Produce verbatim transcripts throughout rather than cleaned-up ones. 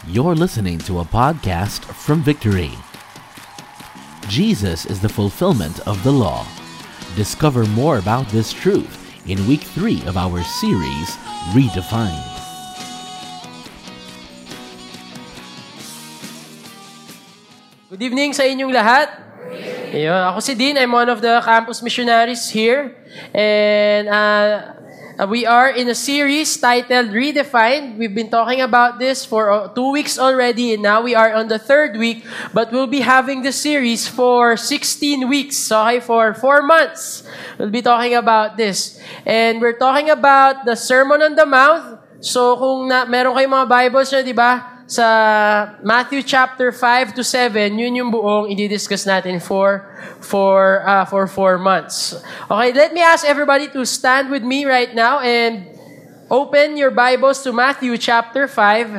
You're listening to a podcast from Victory. Jesus is the fulfillment of the law. Discover more about this truth in week three of our series, Redefined. Good evening sa inyong lahat. Ayun, ako si Dean. I'm one of the campus missionaries here. And uh, we are in a series titled Redefined. We've been talking about this for uh, two weeks already, and now we are on the third week. But we'll be having this series for sixteen weeks, okay, for four months. We'll be talking about this. And we're talking about the Sermon on the Mount. So kung na, meron kayong mga Bibles nyo, di ba? Sa Matthew chapter five to seven, yun yung buong i-discuss natin for for uh, for four months. Okay, let me ask everybody to stand with me right now and open your Bibles to Matthew chapter five,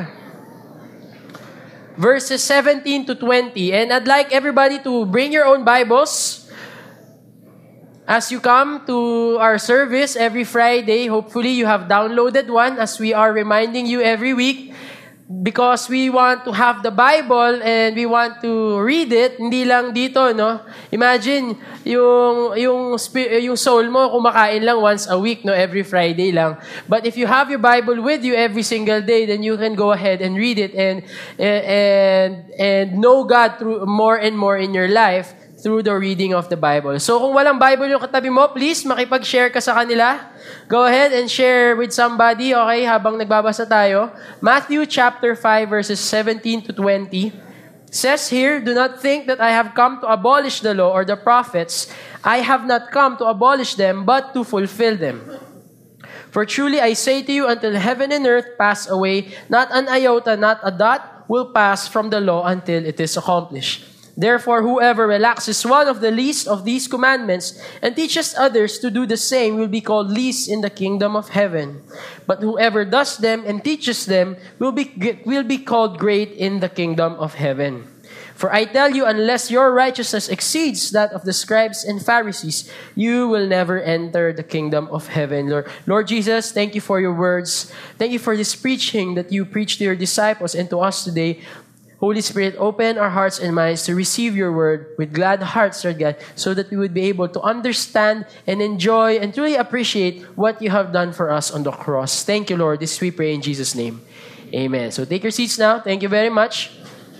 verses seventeen to twenty. And I'd like everybody to bring your own Bibles as you come to our service every Friday. Hopefully you have downloaded one, as we are reminding you every week. Because we want to have the Bible and we want to read it, hindi lang dito, no? Imagine, yung, yung, yung soul mo kumakain lang once a week, no? Every Friday lang. But if you have your Bible with you every single day, then you can go ahead and read it and, and, and know God through more and more in your life through the reading of the Bible. So kung walang Bible yung katabi mo, please makipag-share ka sa kanila. Go ahead and share with somebody, okay, habang nagbabasa tayo. Matthew chapter five, verses seventeen to twenty says here, "Do not think that I have come to abolish the law or the prophets. I have not come to abolish them, but to fulfill them. For truly I say to you, until heaven and earth pass away, not an iota, not a dot will pass from the law until it is accomplished. Therefore, whoever relaxes one of the least of these commandments and teaches others to do the same will be called least in the kingdom of heaven. But whoever does them and teaches them will be, will be called great in the kingdom of heaven. For I tell you, unless your righteousness exceeds that of the scribes and Pharisees, you will never enter the kingdom of heaven." Lord, Lord Jesus, thank you for your words. Thank you for this preaching that you preached to your disciples and to us today. Holy Spirit, open our hearts and minds to receive your word with glad hearts, Lord God, so that we would be able to understand and enjoy and truly appreciate what you have done for us on the cross. Thank you, Lord. This we pray in Jesus' name. Amen. So take your seats now. Thank you very much.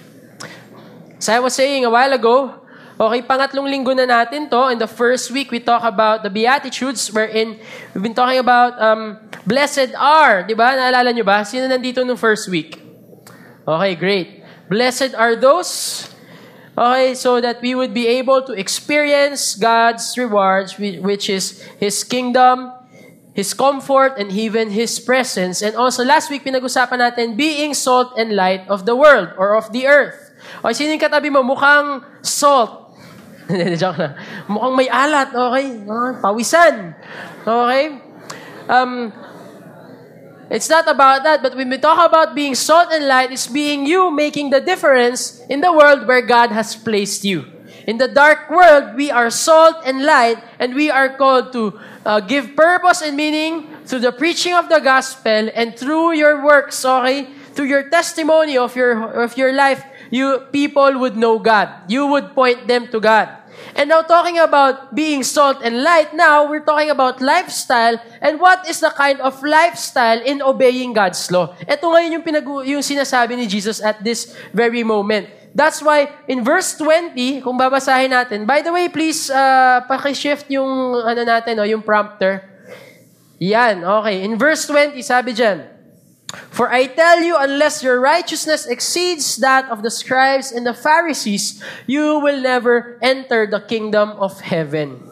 As I was saying a while ago, okay, pangatlong linggo na natin to. In the first week, we talk about the Beatitudes, wherein we've been talking about um, blessed are. Di ba? Naalala nyo ba? Sino nandito nung first week? Okay, great. Blessed are those, okay, so that we would be able to experience God's rewards, which is His kingdom, His comfort, and even His presence. And also, last week, pinag-usapan natin, being salt and light of the world or of the earth. Okay, sino yung katabi mo? Mukhang salt. Joke na. Mukhang may alat, okay? Pawisan. Okay? Um... It's not about that, but when we talk about being salt and light, it's being you making the difference in the world where God has placed you. In the dark world, we are salt and light, and we are called to uh, give purpose and meaning through the preaching of the gospel and through your works, okay? Through your testimony of your of your life, you people would know God. You would point them to God. And now talking about being salt and light, now we're talking about lifestyle and what is the kind of lifestyle in obeying God's law. Ito ngayon yung, pinag- yung sinasabi ni Jesus at this very moment. That's why in verse twenty, kung babasahin natin, by the way, please uh, paki-shift yung ano natin, no, yung prompter. Yan, okay. In verse twenty, sabi dyan, "For I tell you, unless your righteousness exceeds that of the scribes and the Pharisees, you will never enter the kingdom of heaven."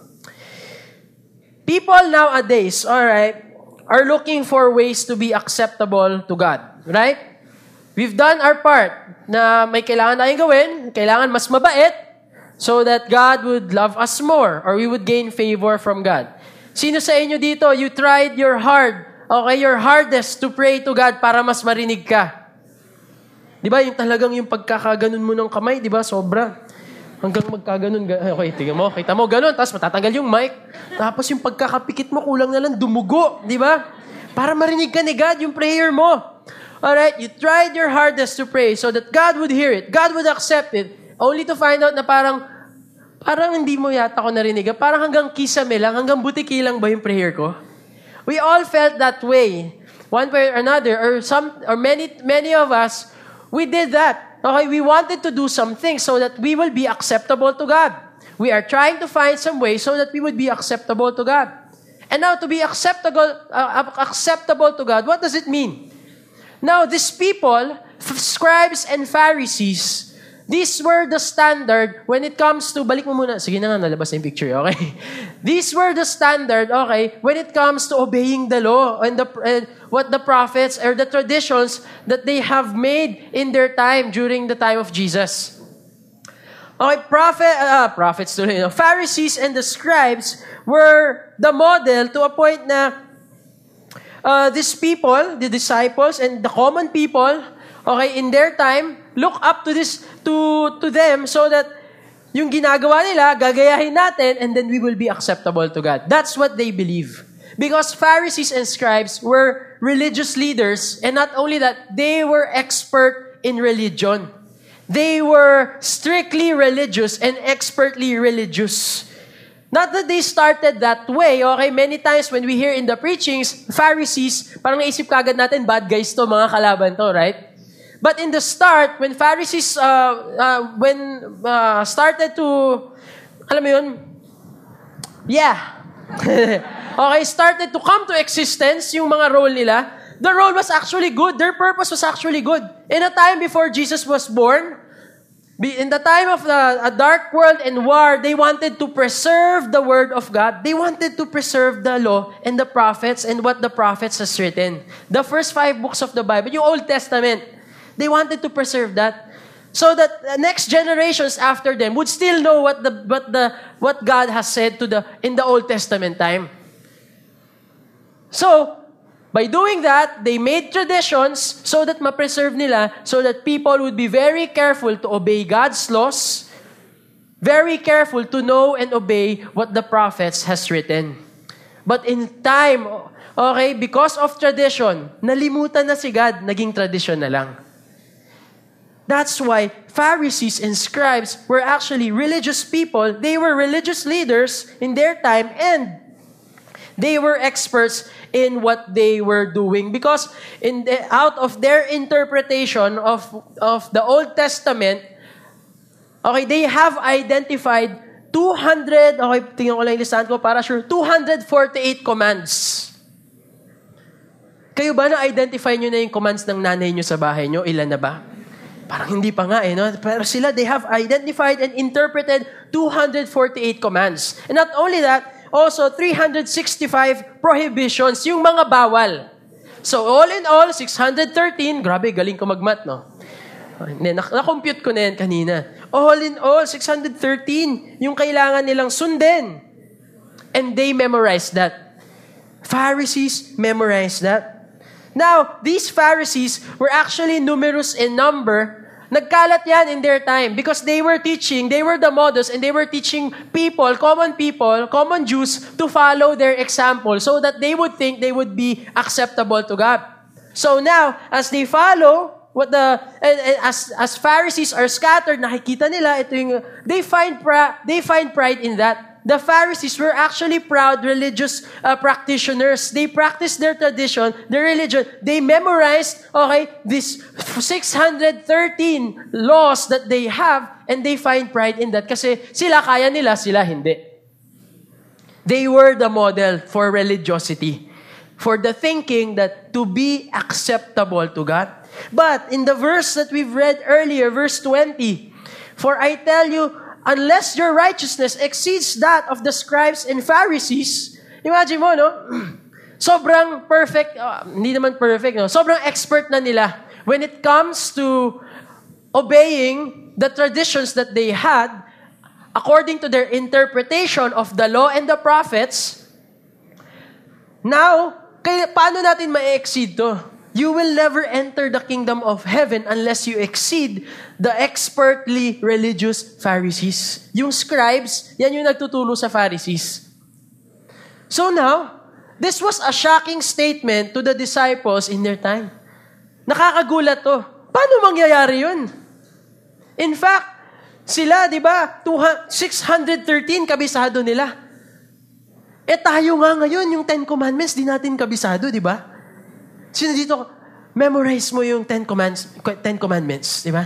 People nowadays, all right, are looking for ways to be acceptable to God, right? We've done our part na may kailangan tayong gawin, kailangan mas mabait so that God would love us more or we would gain favor from God. Sino sa inyo dito, you tried your hard Okay, your hardest to pray to God para mas marinig ka. Di ba, yung talagang yung pagkakaganon mo ng kamay, di ba, sobra. Hanggang magkaganon. Okay, tingnan mo, kita mo, ganon. Tapos matatanggal yung mic. Tapos yung pagkakapikit mo, kulang na lang dumugo, di ba? Para marinig ka ni God, yung prayer mo. Alright, you tried your hardest to pray so that God would hear it, God would accept it, only to find out na parang, parang hindi mo yata ako narinig. Parang hanggang kisame lang, hanggang butiki lang ba yung prayer ko? We all felt that way. One way or another, or some, or many, many of us, we did that. Okay, we wanted to do something so that we will be acceptable to God. We are trying to find some way so that we would be acceptable to God. And now, to be acceptable, uh, acceptable to God, what does it mean? Now, these people, scribes and Pharisees, these were the standard when it comes to, balik mo muna, sige na nga, nalabas na yung picture, okay? These were the standard, okay, when it comes to obeying the law and the uh, what the prophets or the traditions that they have made in their time during the time of Jesus. Okay, prophet, uh, prophets, you know, Pharisees and the scribes were the model to a point na Uh, these people, the disciples and the common people, okay, in their time, look up to this, to to them so that yung ginagawa nila, gagayahin natin and then we will be acceptable to God. That's what they believe. Because Pharisees and scribes were religious leaders, and not only that, they were expert in religion. They were strictly religious and expertly religious. Not that they started that way, okay? Many times when we hear in the preachings, Pharisees, parang naisip kagad natin, bad guys to, mga kalaban to, right? But in the start, when Pharisees, uh, uh, when uh, started to, alam mo yun? Yeah. Okay, started to come to existence, yung mga role nila, the role was actually good. Their purpose was actually good. In a time before Jesus was born, in the time of the, a dark world and war, they wanted to preserve the Word of God. They wanted to preserve the law and the prophets and what the prophets has written. The first five books of the Bible, yung Old Testament, they wanted to preserve that so that the next generations after them would still know what the what the what God has said to the in the Old Testament time. So, by doing that, they made traditions so that ma-preserve nila, so that people would be very careful to obey God's laws, very careful to know and obey what the prophets has written. But in time, okay, because of tradition, nalimutan na si God, naging tradition na lang. That's why Pharisees and scribes were actually religious people. They were religious leaders in their time, and they were experts in what they were doing, because in the, out of their interpretation of of the Old Testament, okay, they have identified two hundred, okay, tingnan ko lang yung listahan ko para sure, two hundred forty-eight commands. Kayo ba na-identify nyo na yung commands ng nanay nyo sa bahay nyo? Ilan na ba? Parang hindi pa nga eh, no? Pero sila, they have identified and interpreted two hundred forty-eight commands. And not only that, also three hundred sixty-five prohibitions, yung mga bawal. So all in all, six hundred thirteen, grabe, galing ko mag-math, no? Na-compute ko na yan kanina. All in all, six hundred thirteen, yung kailangan nilang sundin. And they memorized that. Pharisees memorized that. Now, these Pharisees were actually numerous in number. Nagkalat yan in their time because they were teaching, they were the models, and they were teaching people, common people, common Jews, to follow their example so that they would think they would be acceptable to God. So now, as they follow what the, and, and as as Pharisees are scattered, nakikita nila ito yung, they find pra, they find pride in that. The Pharisees were actually proud religious uh, practitioners. They practiced their tradition, their religion. They memorized, okay, these six hundred thirteen laws that they have, and they find pride in that kasi sila kaya nila, sila hindi. They were the model for religiosity, for the thinking that to be acceptable to God. But in the verse that we've read earlier, verse twenty, for I tell you, unless your righteousness exceeds that of the scribes and Pharisees, imagine mo, no? Sobrang perfect, uh, hindi naman perfect, no? Sobrang expert na nila when it comes to obeying the traditions that they had according to their interpretation of the law and the prophets. Now, kaya, paano natin ma-exceed to? You will never enter the kingdom of heaven unless you exceed the expertly religious Pharisees. Yung scribes, yan yung nagtuturo sa Pharisees. So now, this was a shocking statement to the disciples in their time. Nakakagulat to. Paano mangyayari yun? In fact, sila, di ba, six hundred thirteen kabisado nila. Eh tayo nga ngayon, yung Ten Commandments, di natin kabisado, di ba? Sino dito, memorize mo yung Ten Commandments, Ten Commandments, di ba?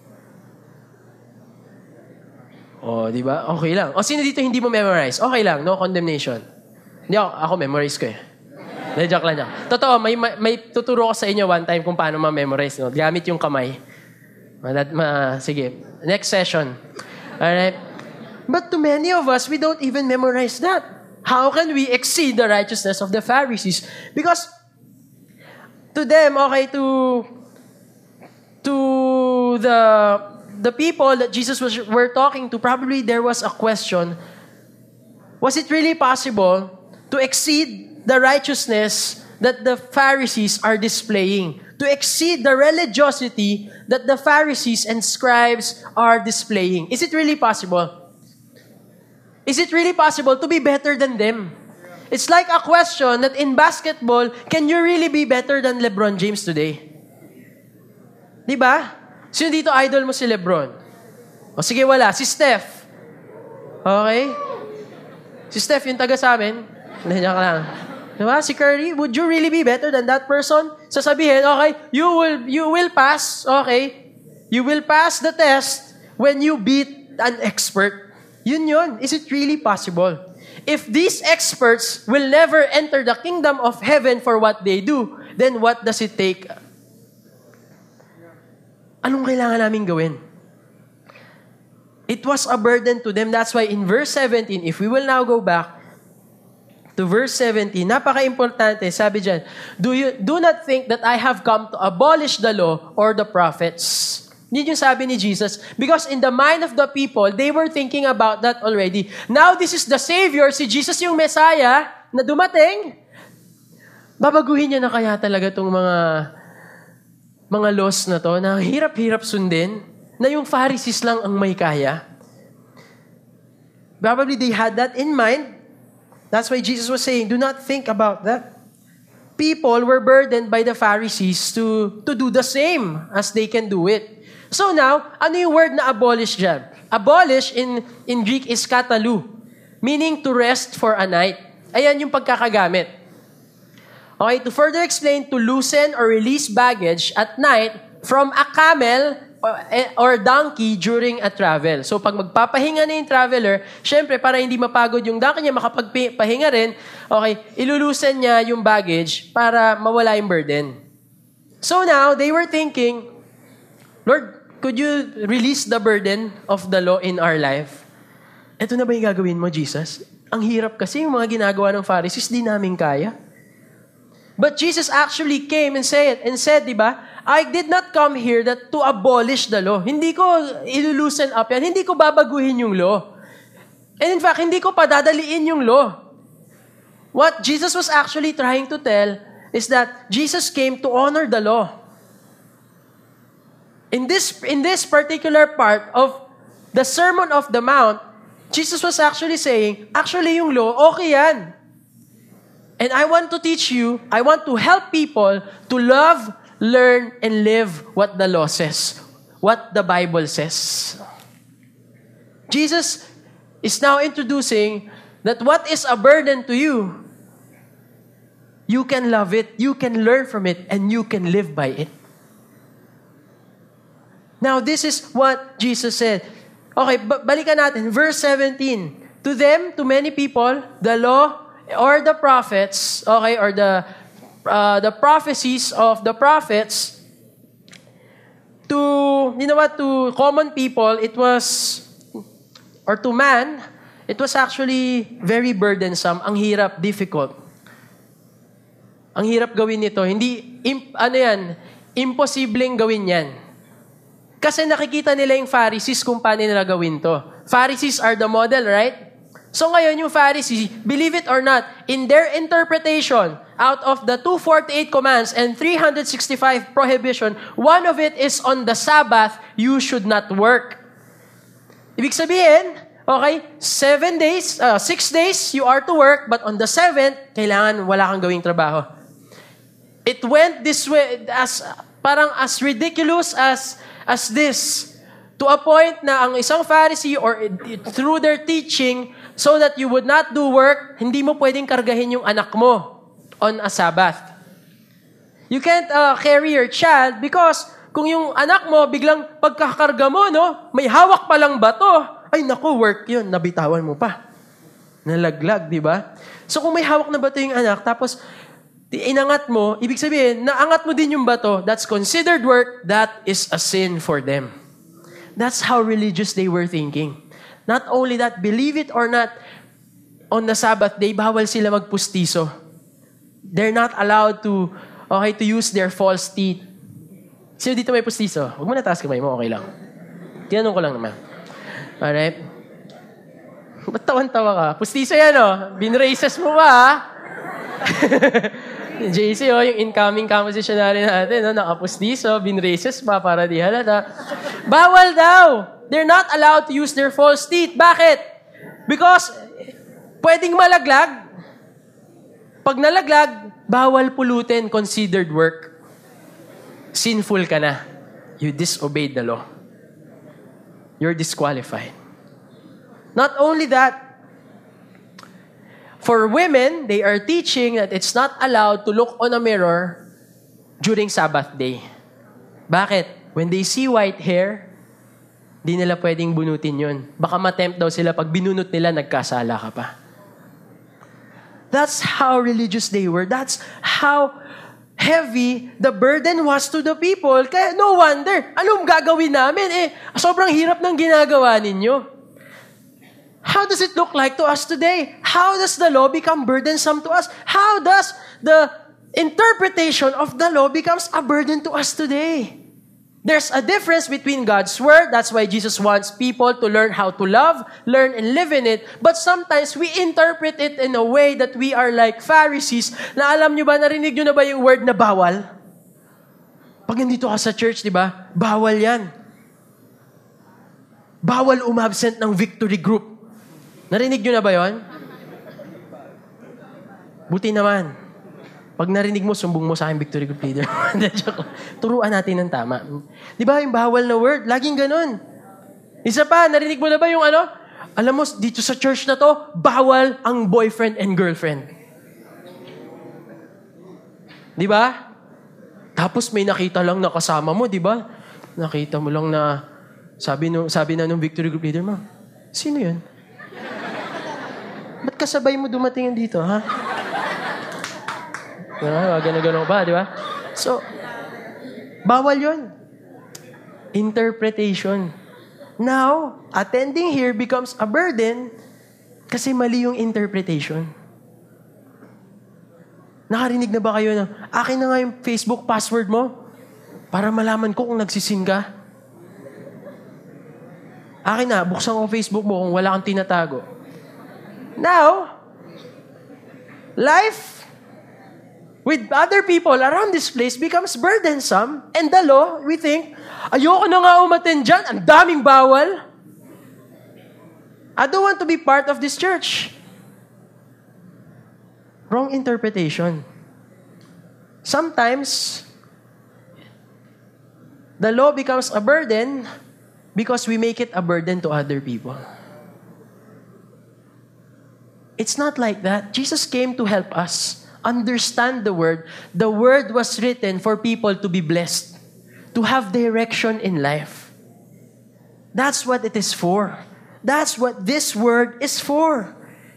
O, di ba? Okay lang. O, sino dito hindi mo memorize? Okay lang, no condemnation. Hindi ako, ako memorize ko eh. De, joke lang niya. Totoo, may, may, may tuturo ko sa inyo one time kung paano ma-memorize. No? Gamit yung kamay. Ma, ma, sige, next session. Alright? But to many of us, we don't even memorize that. How can we exceed the righteousness of the Pharisees? Because to them, okay, to to the the people that Jesus was were talking to, probably there was a question: was it really possible to exceed the righteousness that the Pharisees are displaying, to exceed the religiosity that the Pharisees and scribes are displaying? Is it really possible? Is it really possible to be better than them? It's like a question that in basketball, can you really be better than LeBron James today? Di ba? Sino dito idol mo si LeBron? O sige, wala. Si Steph. Okay? Si Steph yung taga sa amin. Hindi, joke lang. Diba? Si Curry, would you really be better than that person? Sasabihin, okay, you will you will pass, okay? You will pass the test when you beat an expert. Yun yun. Is it really possible? If these experts will never enter the kingdom of heaven for what they do, then what does it take? Anong kailangan namin gawin? It was a burden to them. That's why in verse seventeen, if we will now go back, to verse seventeen, napaka-importante, sabi dyan, do, you, do not think that I have come to abolish the law or the prophets. Yun yung sabi ni Jesus. Because in the mind of the people, they were thinking about that already. Now this is the Savior, si Jesus yung Messiah, na dumating. Babaguhin niya na kaya talaga itong mga, mga laws na to, na hirap-hirap sundin, na yung Pharisees lang ang may kaya. Probably they had that in mind. That's why Jesus was saying, do not think about that. People were burdened by the Pharisees to, to do the same as they can do it. So now, ano yung word na abolish dyan? Abolish in, in Greek is katalu, meaning to rest for a night. Ayan yung pagkakagamit. Okay, to further explain, to loosen or release baggage at night from a camel or donkey during a travel. So pag magpapahinga na yung traveler, syempre para hindi mapagod yung donkey niya, makapagpahinga rin, okay, ilulusen niya yung baggage para mawala yung burden. So now, they were thinking, Lord, could you release the burden of the law in our life? Ito na ba yung gagawin mo, Jesus? Ang hirap kasi yung mga ginagawa ng Pharisees, di namin kaya. But Jesus actually came and said, and said, di ba, I did not come here that to abolish the law. Hindi ko ilulusen up yan. Hindi ko babaguhin yung law. And in fact, hindi ko padadaliin yung law. What Jesus was actually trying to tell is that Jesus came to honor the law. In this, in this particular part of the Sermon of the Mount, Jesus was actually saying, actually yung law, okay yan. And I want to teach you, I want to help people to love, learn, and live what the law says, what the Bible says. Jesus is now introducing that what is a burden to you, you can love it, you can learn from it, and you can live by it. Now, this is what Jesus said. Okay, b- balikan natin. Verse seventeen. To them, to many people, the law or the prophets, okay, or the uh, the prophecies of the prophets, to, you know what, to common people, it was, or to man, it was actually very burdensome. Ang hirap, difficult. Ang hirap gawin nito. Hindi, imp, ano yan, imposibleng gawin yan. Kasi nakikita nila yung Pharisees kung paano nila gawin to. Pharisees are the model, right? So ngayon yung Pharisees, believe it or not, in their interpretation, out of the two hundred forty-eight commands and three hundred sixty-five prohibition, one of it is on the Sabbath, you should not work. Ibig sabihin, okay, seven days, uh, six days, you are to work, but on the seventh, kailangan wala kang gawing trabaho. It went this way, as Parang as ridiculous as, as this. To a point na ang isang Pharisee or through their teaching, so that you would not do work, hindi mo pwedeng kargahin yung anak mo on a Sabbath. You can't uh, carry your child because kung yung anak mo biglang pagkakarga mo, no, may hawak palang bato, ay naku, work yun, nabitawan mo pa. Nalaglag, di ba? So kung may hawak na bato yung anak, tapos inangat mo, ibig sabihin, naangat mo din yung bato, that's considered work, that is a sin for them. That's how religious they were thinking. Not only that, believe it or not, on the Sabbath day, bawal sila magpustiso. They're not allowed to, okay, to use their false teeth. Sino dito may pustiso? Huwag mo na taas kamay mo, okay lang. Tinanong ko lang naman. Alright? Ba't tawan-tawa ka? Pustiso yan, oh. Binraces mo ba, ha? J C, oh, yung incoming compositionary natin, no? Nakapustiso, binraces pa para di halata. Bawal daw! They're not allowed to use their false teeth. Bakit? Because pwedeng malaglag. Pag nalaglag, bawal pulutin, considered work. Sinful ka na. You disobeyed the law. You're disqualified. Not only that, for women, they are teaching that it's not allowed to look on a mirror during Sabbath day. Bakit? When they see white hair, di nila pwedeng bunutin yun. Baka matempt daw sila pag binunot nila, nagkasala ka pa. That's how religious they were. That's how heavy the burden was to the people. Kaya no wonder, anong gagawin namin? Eh, sobrang hirap ng ginagawa ninyo. How does it look like to us today? How does the law become burdensome to us? How does the interpretation of the law becomes a burden to us today? There's a difference between God's word. That's why Jesus wants people to learn how to love, learn and live in it. But sometimes we interpret it in a way that we are like Pharisees. Na alam nyo ba, narinig nyo na ba yung word na bawal? Pag nandito ka sa church, di ba? Bawal yan. Bawal umabsent ng victory group. Narinig nyo na ba yon? Buti naman. Pag narinig mo, sumbong mo sa akin, victory group leader. Turuan natin ng tama. Di ba yung bawal na word? Laging ganun. Isa pa, narinig mo na ba yung ano? Alam mo, dito sa church na to, bawal ang boyfriend and girlfriend. Di ba? Tapos may nakita lang na kasama mo, di ba? Nakita mo lang na, sabi, no, sabi na nung victory group leader mo, sino yun? Ba't kasabay mo dumating dito, ha? Ah, gano'n-gano'n pa, di ba? So, bawal yun. Interpretation. Now, attending here becomes a burden kasi mali yung interpretation. Nakarinig na ba kayo na, akin na nga yung Facebook password mo para malaman ko kung nagsisin ka? Akin na, buksan ko Facebook mo kung wala kang tinatago. Now, life with other people around this place becomes burdensome, and the law, we think, ayoko na nga umattend dyan, ang daming bawal. I don't want to be part of this church. Wrong interpretation. Sometimes, the law becomes a burden because we make it a burden to other people. It's not like that. Jesus came to help us understand the word. The word was written for people to be blessed, to have direction in life. That's what it is for. That's what this word is for.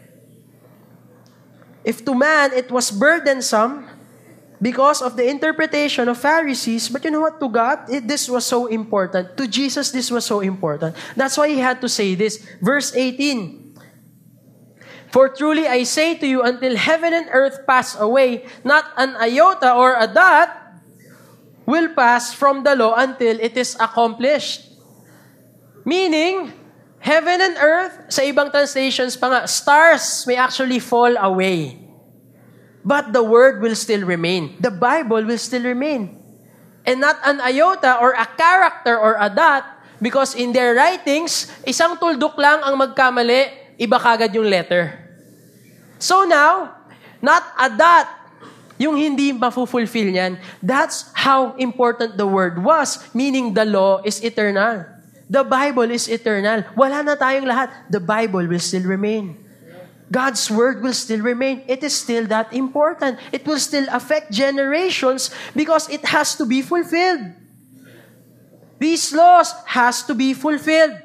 If to man it was burdensome because of the interpretation of Pharisees, but you know what? To God, it, this was so important. To Jesus, this was so important. That's why he had to say this. Verse eighteen. For truly I say to you, until heaven and earth pass away, not an iota or a dot will pass from the law until it is accomplished. Meaning, heaven and earth, sa ibang translations pa nga, stars may actually fall away. But the word will still remain. The Bible will still remain. And not an iota or a character or a dot, because in their writings, isang tuldok lang ang magkamali, iba kagad yung letter. So now, not a dot Yung hindi mafulfill niyan. That's how important the Word was. Meaning the law is eternal. The Bible is eternal. Wala na tayong lahat. The Bible will still remain. God's Word will still remain. It is still that important. It will still affect generations because it has to be fulfilled. These laws has to be fulfilled.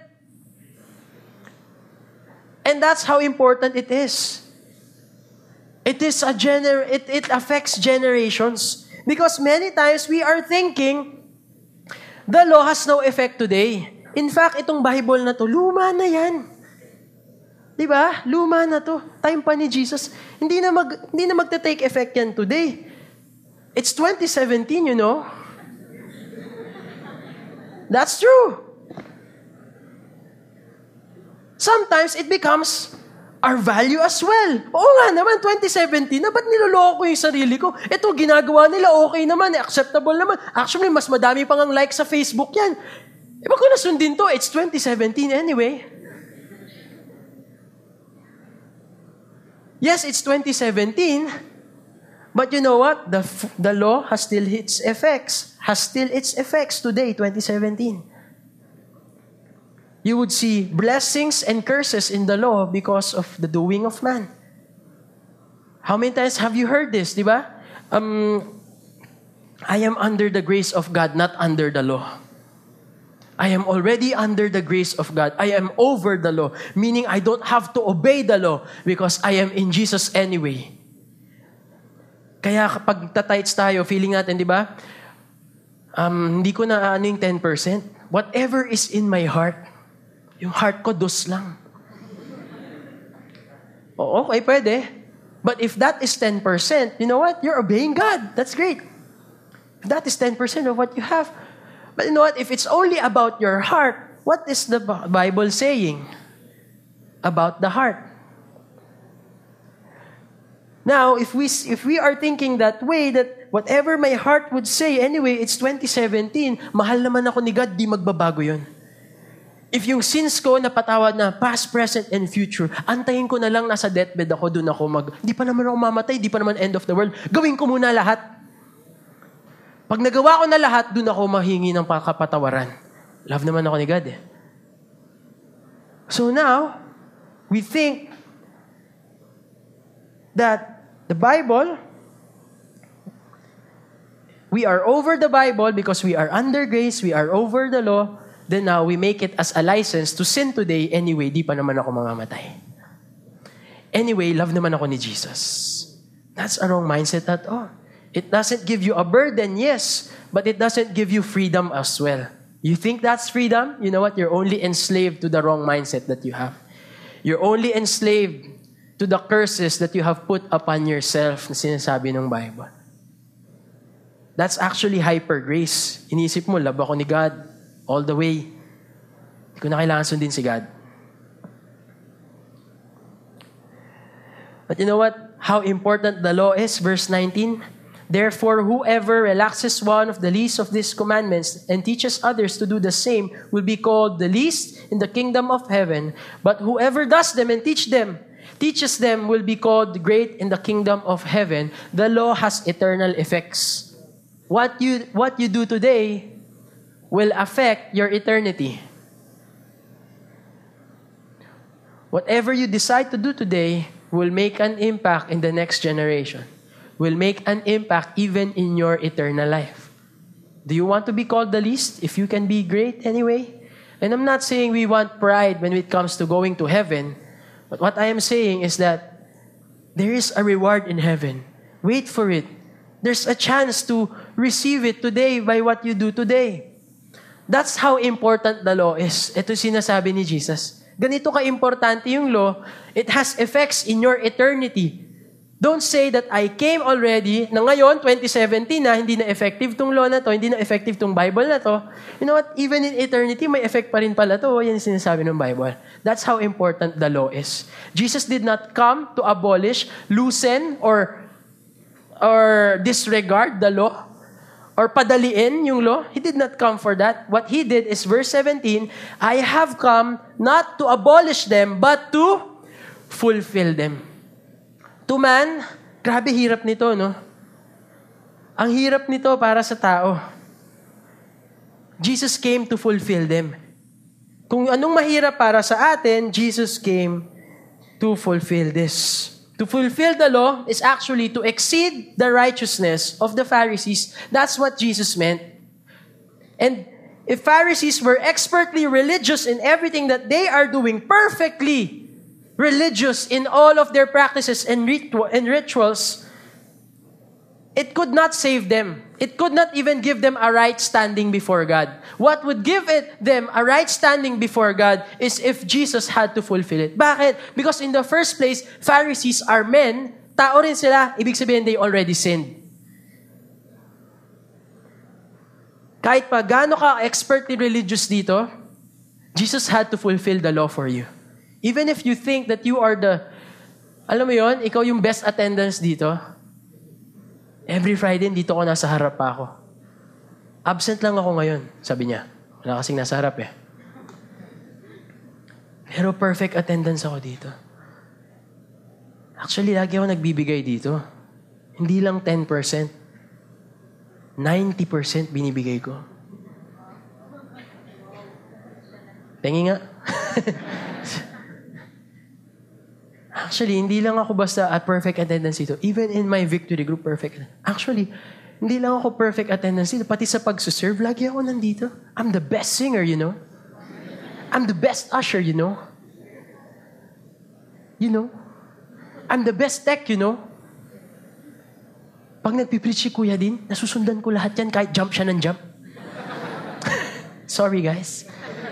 And that's how important it is. It is a gener- it, it affects generations. Because many times we are thinking, the law has no effect today. In fact, itong Bible na to, luma na yan. Diba? Luma na to. Time pa ni Jesus. Hindi na, mag, hindi na magta-take effect yan today. It's twenty seventeen, you know. That's true. Sometimes it becomes our value as well. Oo nga naman, twenty seventeen na, ba't niloloko ko yung sarili ko? Ito, ginagawa nila, okay naman, acceptable naman. Actually, mas madami pang ang like sa Facebook yan. E ba kung nasundin to, it's twenty seventeen anyway. Yes, it's twenty seventeen, but you know what? The, the law has still its effects, has still its effects today, twenty seventeen. You would see blessings and curses in the law because of the doing of man. How many times have you heard this, di ba? Um, I am under the grace of God, not under the law. I am already under the grace of God. I am over the law, meaning I don't have to obey the law because I am in Jesus anyway. Kaya kapag tatights tayo, feeling natin, di ba? Um, hindi ko na ano yung ten percent. Whatever is in my heart, yung heart ko, dos lang. Oo, okay, pwede. But if that is ten percent, you know what? You're obeying God. That's great. If that is ten percent of what you have. But you know what? If it's only about your heart, what is the Bible saying about the heart? Now, if we if we are thinking that way, that whatever my heart would say, anyway, it's twenty seventeen, mahal naman ako ni God, di magbabago yun. If yung sins ko napatawad na past, present, and future, antayin ko na lang nasa deathbed ako, dun ako mag, di pa naman ako mamatay, di pa naman end of the world, gawin ko muna lahat. Pag nagawa ko na lahat, dun ako mahingi ng pakapatawaran. Love naman ako ni God eh. So now, we think that the Bible, we are over the Bible because we are under grace, we are over the law, then now we make it as a license to sin today. Anyway, di pa naman ako mamamatay. Anyway, love naman ako ni Jesus. That's a wrong mindset at all. It doesn't give you a burden, yes, but it doesn't give you freedom as well. You think that's freedom? You know what? You're only enslaved to the wrong mindset that you have. You're only enslaved to the curses that you have put upon yourself na sinasabi ng Bible. That's actually hyper grace. Inisip mo, love ako ni God. All the way. Hindi ko na kailangan sundin si God. But you know what? How important the law is. Verse nineteen. Therefore, whoever relaxes one of the least of these commandments and teaches others to do the same will be called the least in the kingdom of heaven. But whoever does them and teach them, teaches them will be called great in the kingdom of heaven. The law has eternal effects. What you, what you do today will affect your eternity. Whatever you decide to do today will make an impact in the next generation. Will make an impact even in your eternal life. Do you want to be called the least if you can be great anyway? And I'm not saying we want pride when it comes to going to heaven. But what I am saying is that there is a reward in heaven. Wait for it. There's a chance to receive it today by what you do today. That's how important the law is. Ito sinasabi ni Jesus. Ganito ka-importante yung law. It has effects in your eternity. Don't say that I came already, na ngayon, twenty seventeen na, hindi na effective tong law na to, hindi na effective tong Bible na to. You know what? Even in eternity, may effect pa rin pala to. Yan yung sinasabi ng Bible. That's how important the law is. Jesus did not come to abolish, loosen, or, or disregard the law. Or padaliin yung law. He did not come for that. What He did is verse seventeen, I have come not to abolish them, but to fulfill them. To man, grabe hirap nito, no? Ang hirap nito para sa tao. Jesus came to fulfill them. Kung anong mahirap para sa atin, Jesus came to fulfill this. To fulfill the law is actually to exceed the righteousness of the Pharisees. That's what Jesus meant. And if Pharisees were expertly religious in everything that they are doing, perfectly religious in all of their practices and, ritu- and rituals, it could not save them. It could not even give them a right standing before God. What would give it them a right standing before God is if Jesus had to fulfill it. Bakit? Because in the first place, Pharisees are men, tao rin sila, ibig sabihin they already sinned. Kahit pa gaano ka expertly religious dito, Jesus had to fulfill the law for you. Even if you think that you are the, alam mo yon, ikaw yung best attendance dito, every Friday, dito ko nasa harap pa ako. Absent lang ako ngayon, sabi niya. Wala kasing nasa harap eh. Pero perfect attendance ako dito. Actually, lagi ako nagbibigay dito. Hindi lang ten percent. ninety percent binibigay ko. Tingi nga. Actually, hindi lang ako basta at perfect attendance dito. Even in my victory group, perfect. Actually, hindi lang ako perfect attendance dito. Pati sa pag-serve, lagi ako nandito. I'm the best singer, you know? I'm the best usher, you know? You know? I'm the best tech, you know? Pag nagpipreach si Kuya din, nasusundan ko lahat yan kahit jump siya ng jump. Sorry, guys.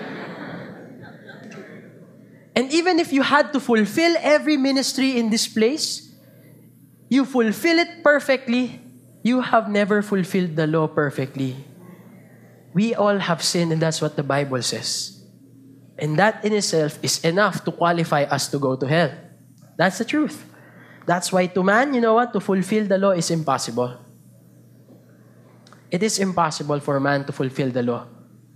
And even if you had to fulfill every ministry in this place, you fulfill it perfectly, you have never fulfilled the law perfectly. We all have sinned, and that's what the Bible says. And that in itself is enough to qualify us to go to hell. That's the truth. That's why to man, you know what? To fulfill the law is impossible. It is impossible for man to fulfill the law.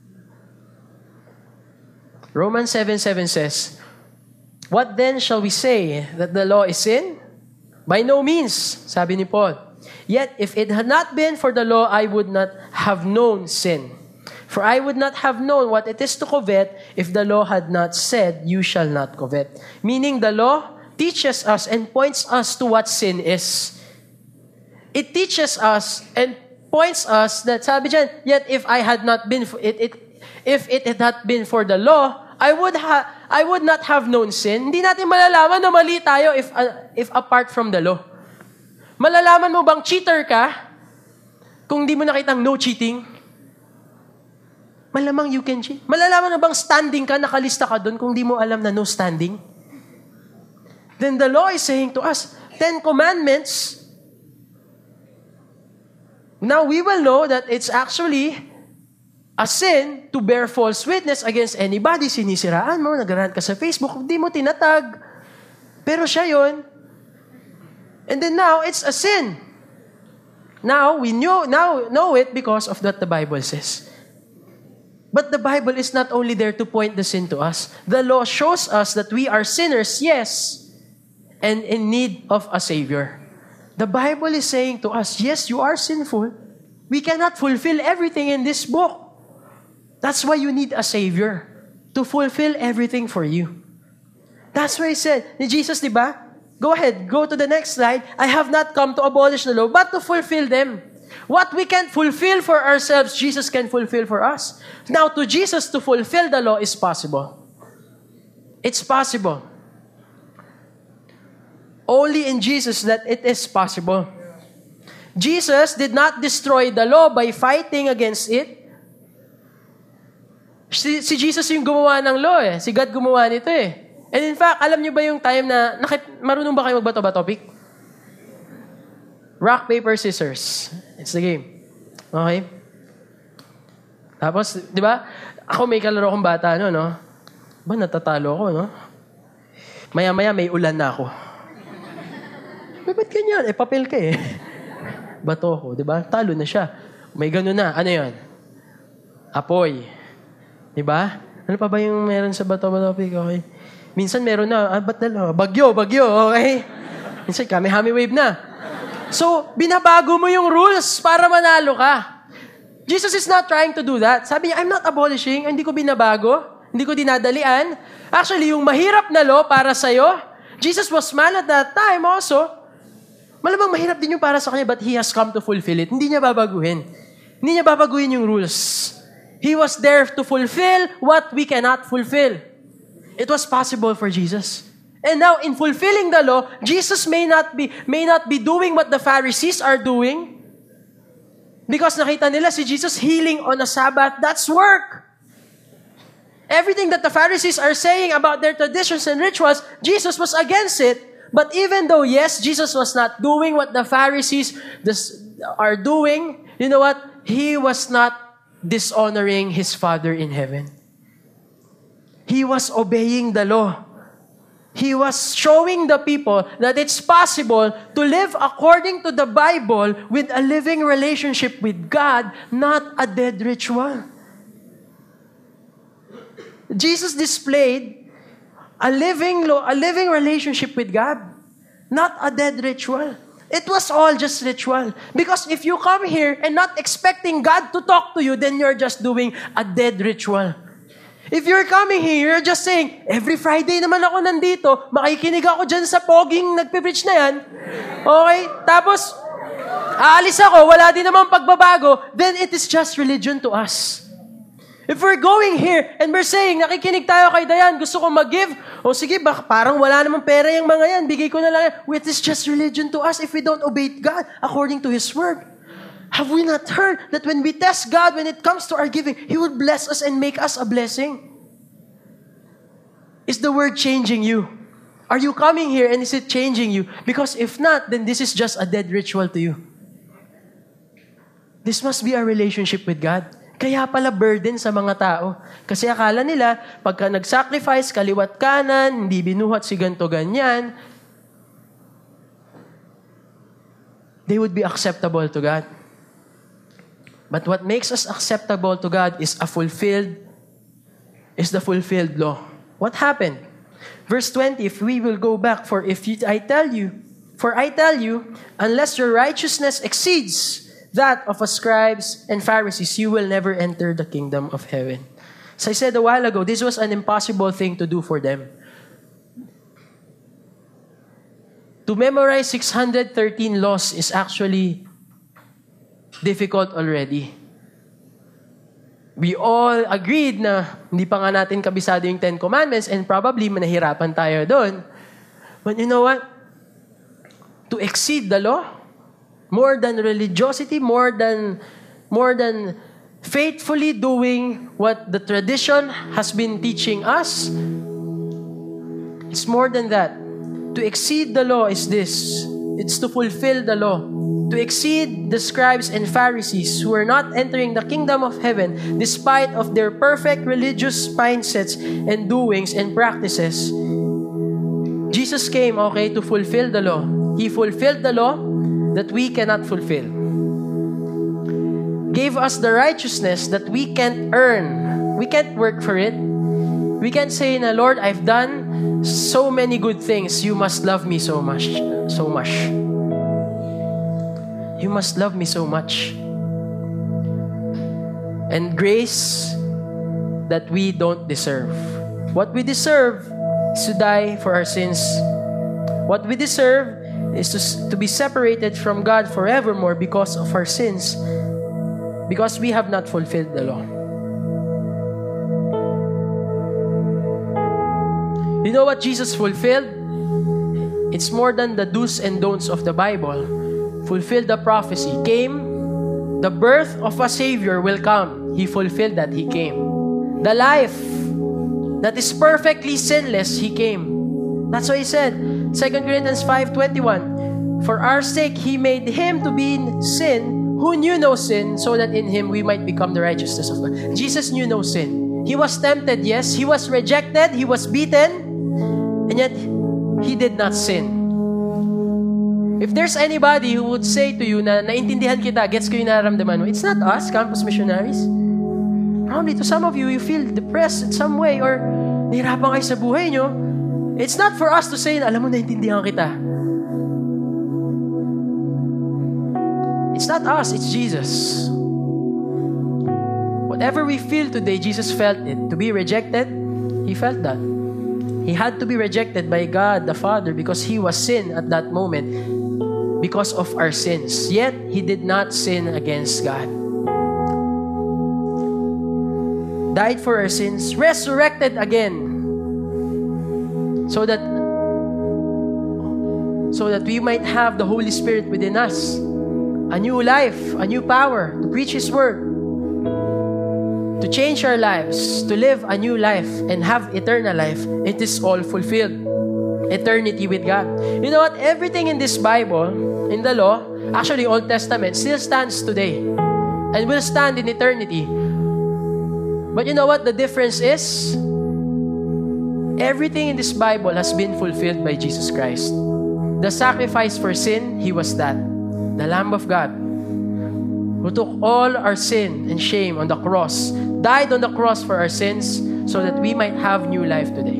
Romans seven seven says, "What then shall we say? That the law is sin? By no means," sabi ni Paul. "Yet if it had not been for the law, I would not have known sin. For I would not have known what it is to covet if the law had not said, 'You shall not covet.'" Meaning the law teaches us and points us to what sin is. It teaches us and points us that, sabi dyan, yet if I had not been, for, it, it, if it had not been for the law, I would ha, I would not have known sin. Hindi natin malalaman na mali tayo if, uh, if apart from the law. Malalaman mo bang cheater ka kung di mo nakitang no cheating? Malamang you can cheat. Malalaman mo bang standing ka, nakalista ka doon kung di mo alam na no standing? Then the law is saying to us, Ten Commandments, now we will know that it's actually a sin to bear false witness against anybody. Sinisiraan mo, nagrarant ka sa Facebook, hindi mo tinatag. Pero siya yun. And then now, it's a sin. Now, we know, now know it because of what the Bible says. But the Bible is not only there to point the sin to us. The law shows us that we are sinners, yes, and in need of a Savior. The Bible is saying to us, yes, you are sinful. We cannot fulfill everything in this book. That's why you need a Savior to fulfill everything for you. That's why he said, ni Jesus, di ba? Go ahead, go to the next slide. I have not come to abolish the law, but to fulfill them. What we can't fulfill for ourselves, Jesus can fulfill for us. Now, to Jesus, to fulfill the law is possible. It's possible. Only in Jesus that it is possible. Jesus did not destroy the law by fighting against it. Si, si Jesus yung gumawa ng law eh. Si God gumawa nito eh. And in fact, alam niyo ba yung time na, nakit, marunong ba kayo magbato ba topic? Rock, paper, scissors. It's the game. Okay? Tapos, di ba? Ako may kalaro akong bata, no, no? Ba, natatalo ako, no? Maya-maya may ulan na ako. Ba't ganyan? Eh, papel ka eh. Bato ko, di ba? Talo na siya. May gano'n na. Ano yun? Apoy. Di ba? Ano pa ba yung meron sa bato-bato? Okay. Minsan meron na. Ah, ba't dalawa? Bagyo, bagyo. Okay. Minsan kami, hami wave na. So, binabago mo yung rules para manalo ka. Jesus is not trying to do that. Sabi niya, I'm not abolishing, hindi ko binabago, hindi ko dinadalian. Actually, yung mahirap na law para sa'yo, Jesus was man at that time also. Malamang mahirap din yung para sa kanya, but He has come to fulfill it. Hindi niya babaguhin. Hindi niya babaguhin yung rules. He was there to fulfill what we cannot fulfill. It was possible for Jesus. And now, in fulfilling the law, Jesus may not be may not be doing what the Pharisees are doing. Because nakita nila si Jesus healing on a Sabbath, that's work. Everything that the Pharisees are saying about their traditions and rituals, Jesus was against it. But even though, yes, Jesus was not doing what the Pharisees are doing, you know what? He was not dishonoring His Father in heaven. He was obeying the law. He was showing the people that it's possible to live according to the Bible with a living relationship with God, not a dead ritual. Jesus displayed a living, a living relationship with God, not a dead ritual. It was all just ritual. Because if you come here and not expecting God to talk to you, then you're just doing a dead ritual. If you're coming here, you're just saying, every Friday naman ako nandito, makikinig ako dyan sa poging nagpipreach na yan. Okay? Tapos, aalis ako, wala din naman pagbabago, then it is just religion to us. If we're going here and we're saying, nakikinig tayo kay Dayan, gusto ko mag-give, o sige, baka parang wala namang pera yung mga yan, bigay ko na lang yan. It is just religion to us if we don't obey God according to His Word. Have we not heard that when we test God, when it comes to our giving, He would bless us and make us a blessing? Is the Word changing you? Are you coming here and is it changing you? Because if not, then this is just a dead ritual to you. This must be a relationship with God. Kaya pala burden sa mga tao. Kasi akala nila, pagka nag-sacrifice, kaliwat kanan, hindi binuhat si ganto ganyan, they would be acceptable to God. But what makes us acceptable to God is a fulfilled, is the fulfilled law. What happened? Verse twenty, if we will go back, for if you, I tell you, for I tell you, unless your righteousness exceeds that of the scribes and Pharisees, you will never enter the kingdom of heaven. As I said a while ago, this was an impossible thing to do for them. To memorize six hundred thirteen laws is actually difficult already. We all agreed na hindi pa nga natin kabisado yung Ten Commandments and probably manahirapan tayo doon. But you know what? To exceed the law, more than religiosity, more than more than faithfully doing what the tradition has been teaching us, it's more than that. To exceed the law is this. It's to fulfill the law. To exceed the scribes and Pharisees who are not entering the kingdom of heaven despite of their perfect religious mindsets and doings and practices. Jesus came, okay, to fulfill the law. He fulfilled the law that we cannot fulfill. Gave us the righteousness that we can't earn. We can't work for it. We can't say, na, Lord, I've done so many good things. You must love me so much. So much. You must love me so much. And grace that we don't deserve. What we deserve is to die for our sins. What we deserve is to, to be separated from God forevermore because of our sins. Because we have not fulfilled the law. You know what Jesus fulfilled? It's more than the do's and don'ts of the Bible. Fulfilled the prophecy. Came, the birth of a Savior will come. He fulfilled that. He came. The life that is perfectly sinless, He came. That's what He said. Second Corinthians five twenty-one. For our sake, He made Him to be sin who knew no sin, so that in Him we might become the righteousness of God. Jesus knew no sin. He was tempted, yes. He was rejected. He was beaten. And yet, He did not sin. If there's anybody who would say to you na naintindihan kita, gets ko yung nararamdaman mo, it's not us, campus missionaries. Probably to some of you, you feel depressed in some way or nahirapan kayo sa buhay nyo. It's not for us to say, alam mo, naintindihan kita. It's not us, it's Jesus. Whatever we feel today, Jesus felt it. To be rejected, He felt that. He had to be rejected by God the Father because He was sin at that moment because of our sins. Yet, He did not sin against God. Died for our sins, resurrected again so that so that we might have the Holy Spirit within us. A new life, a new power to preach His Word, to change our lives, to live a new life and have eternal life. It is all fulfilled. Eternity with God. You know what? Everything in this Bible, in the law, actually Old Testament, still stands today and will stand in eternity. But you know what the difference is? Everything in this Bible has been fulfilled by Jesus Christ. The sacrifice for sin, He was that. The Lamb of God, who took all our sin and shame on the cross, died on the cross for our sins so that we might have new life today.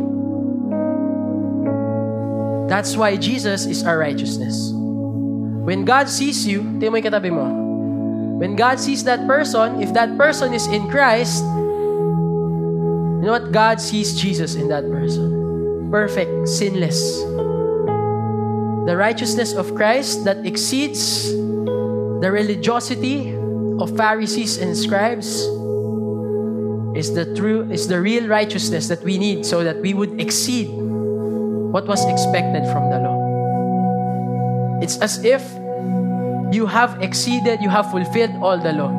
That's why Jesus is our righteousness. When God sees you, tingnan mo yung katabi mo. When God sees that person, if that person is in Christ, you know what? God sees Jesus in that person. Perfect, sinless. The righteousness of Christ that exceeds the religiosity of Pharisees and scribes is the true, is the real righteousness that we need so that we would exceed what was expected from the law. It's as if you have exceeded, you have fulfilled all the law.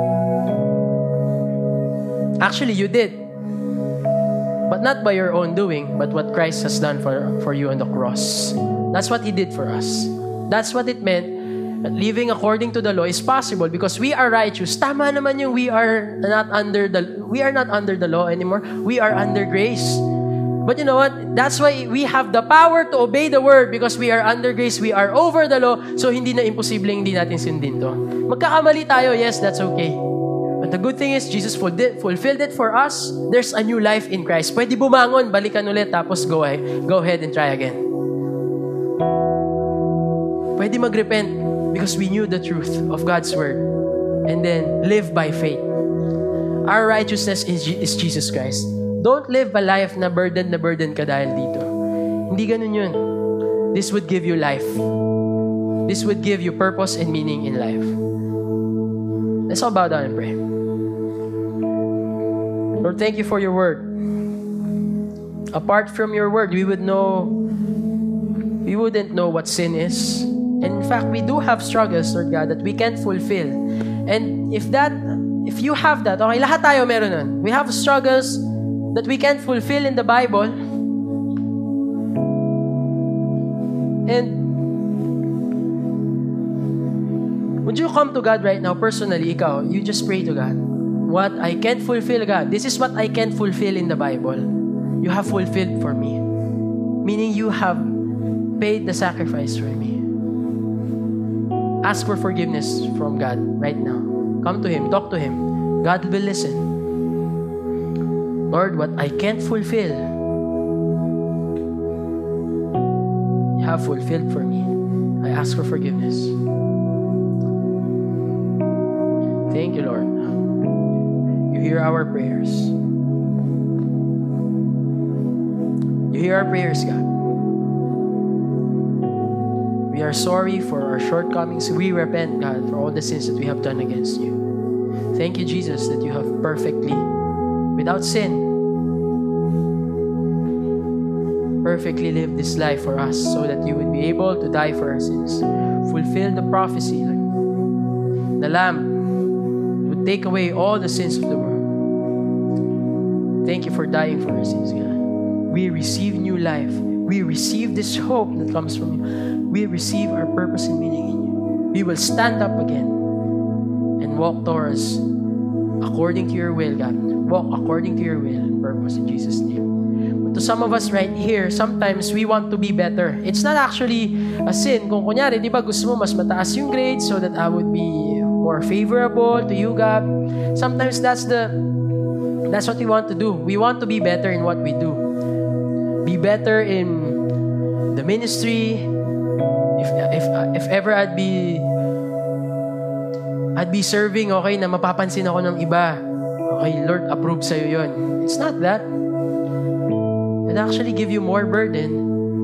Actually, you did. But not by your own doing, but what Christ has done for, for you on the cross. That's what He did for us. That's what it meant that living according to the law is possible because we are righteous. Tama naman yung we are not under the we are not under the law anymore. We are under grace. But you know what? That's why we have the power to obey the word because we are under grace. We are over the law. So hindi na imposible hindi natin sundin to. Magkakamali tayo, yes, that's okay. But the good thing is, Jesus fulfilled it for us. There's a new life in Christ. Pwede bumangon, balikan ulit, tapos go ahead, go ahead and try again. Pwede mag-repent because we knew the truth of God's Word. And then, live by faith. Our righteousness is, is Jesus Christ. Don't live a life na burden na burden ka dahil dito. Hindi ganun yun. This would give you life. This would give you purpose and meaning in life. Let's all bow down and pray. Lord, thank you for your word. Apart from your word, we would know, we wouldn't know what sin is. And in fact, we do have struggles, Lord God, that we can't fulfill. And if that, if you have that, okay, lahat tayo meron nun. We have struggles that we can't fulfill in the Bible. And would you come to God right now, personally, ikaw, you just pray to God. What I can't fulfill, God, this is what I can't fulfill in the Bible. You have fulfilled for me. Meaning you have paid the sacrifice for me. Ask for forgiveness from God right now. Come to Him, talk to Him. God will listen. Lord, what I can't fulfill, you have fulfilled for me. I ask for forgiveness. Thank you, Lord. You hear our prayers. You hear our prayers, God. We are sorry for our shortcomings. We repent, God, for all the sins that we have done against you. Thank you, Jesus, that you have perfectly, without sin, perfectly lived this life for us so that you would be able to die for our sins. Fulfill the prophecy, Lord. The Lamb would take away all the sins of the world. Thank you for dying for our sins, God. We receive new life. We receive this hope that comes from you. We receive our purpose and meaning in you. We will stand up again and walk towards according to your will, God. Walk according to your will and purpose in Jesus' name. But to some of us right here, sometimes we want to be better. It's not actually a sin. Kung kunyari, di ba gusto mo mas mataas yung grade so that I would be more favorable to you, God. Sometimes that's the that's what we want to do. We want to be better in what we do. Be better in the ministry. If if if ever I'd be I'd be serving, okay, na mapapansin ako ng iba. Okay, Lord, approve sa'yo yun. It's not that. It actually give you more burden.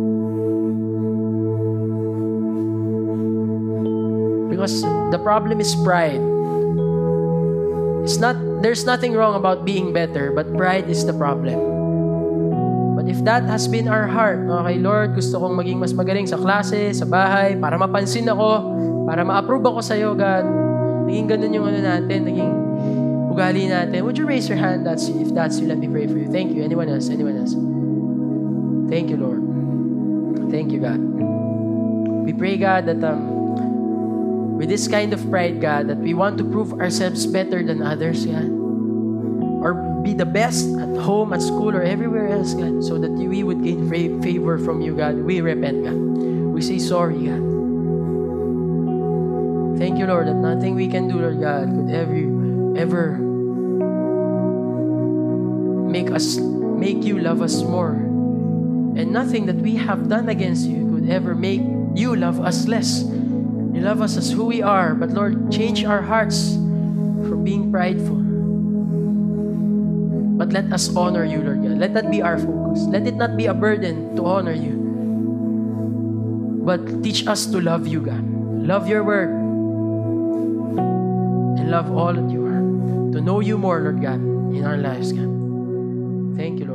Because the problem is pride. It's not, there's nothing wrong about being better, but pride is the problem. But if that has been our heart, okay, Lord, gusto kong maging mas magaling sa klase, sa bahay, para mapansin ako, para ma-approve ako sa'yo, God. Naging ganun yung ano natin, naging ugali natin. Would you raise your hand that's, if that's you? Let me pray for you. Thank you. Anyone else? Anyone else? Thank you, Lord. Thank you, God. We pray, God, that um, with this kind of pride, God, that we want to prove ourselves better than others, God. Or be the best at home, at school, or everywhere else, God, so that we would gain favor from you, God. We repent, God. We say sorry, God. Thank you, Lord, that nothing we can do, Lord God, could ever, ever make us, make you love us more. And nothing that we have done against you could ever make you love us less. You love us as who we are, but Lord, change our hearts from being prideful. But let us honor you, Lord God. Let that be our focus. Let it not be a burden to honor you. But teach us to love you, God. Love your word. And love all that you are. To know you more, Lord God, in our lives, God. Thank you, Lord.